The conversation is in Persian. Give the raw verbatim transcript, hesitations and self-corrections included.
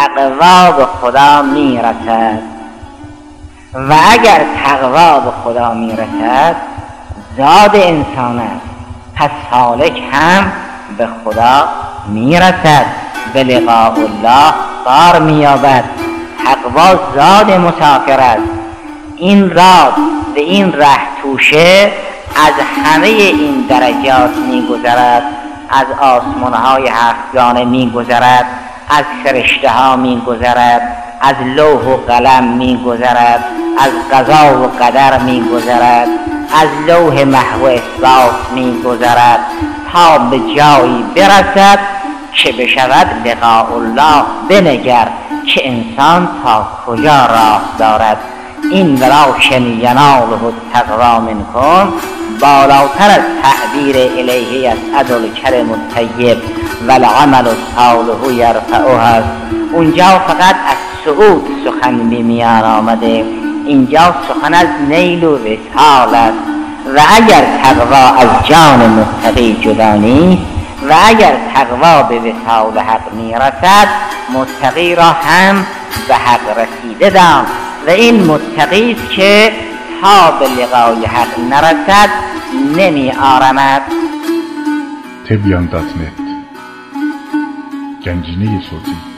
تقوا به خدا میرسد و اگر تقوا به خدا میرسد زاد انسان است، پس سالک هم به خدا میرسد، به لقاء الله قرار مییابد. تقوا زاد مسافر است. این راه و این ره توشه از همه این درجات میگذرد، از آسمان‌های هفتگانه میگذرد، از فرشته ها میگذرد، از لوح و قلم میگذرد، از قضا و قدر میگذرد، از لوح محو اثبات میگذرد تا به جایی برسد که بشود لقاء الله. بنگر که انسان تا کجا راه دارد. این ولکن یناله التقوا منکم بالاتر از تعبیر الیه یصعد الکلم الطیب و العمل الصالح یرفعه است. اونجا فقط از صعود سخن به میان آمده، اینجا سخن از نیل و وصال است. و اگر تقوا از جان متقی جدا نیست و اگر تقوا به وصال حق میرسد، متقی را هم به حق رسیده دان و این متقی است که تا به لقای حق نرسد نمی آرمد. تبیان دات نت گنجینه صوتی